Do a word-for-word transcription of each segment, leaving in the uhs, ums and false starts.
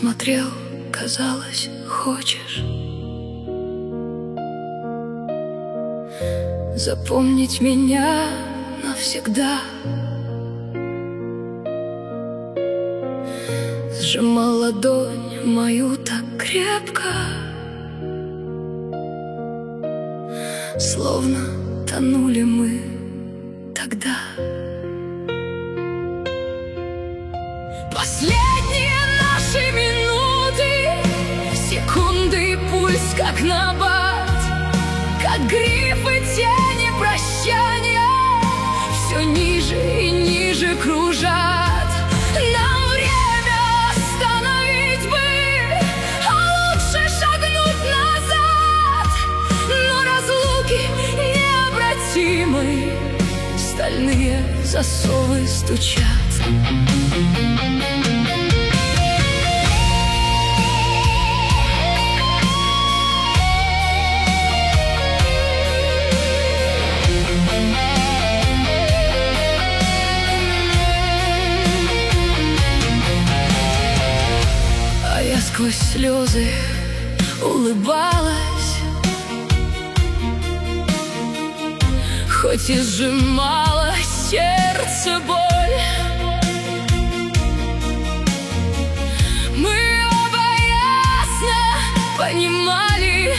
смотрел, казалось, хочешь запомнить меня навсегда. Сжимал ладонь мою так крепко, словно тонули мы тогда. Последние наши минуты, секунды и пульс как набат, как грифы тени прощания, все ниже и ниже кружат. Нам время остановить бы, а лучше шагнуть назад. Но разлуки необратимы, стальные засовы стучат. А я сквозь слезы улыбалась, хоть и сжимала сердце боль. Мы оба ясно понимали,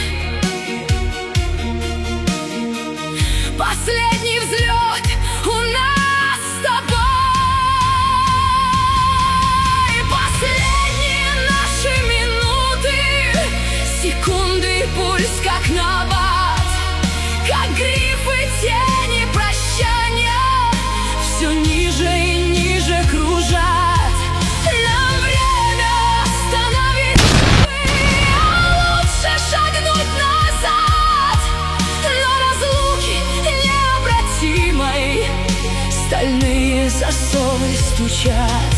последний взлет у нас с тобой. Последние наши минуты, секунды и пульс как набат, как грифы тени прощания, все ниже и ниже кружат. Нам время остановить бы, а лучше шагнуть назад. Но разлуки необратимой, стальные засовы стучат.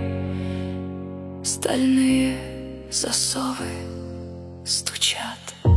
Стальные засовы стучат.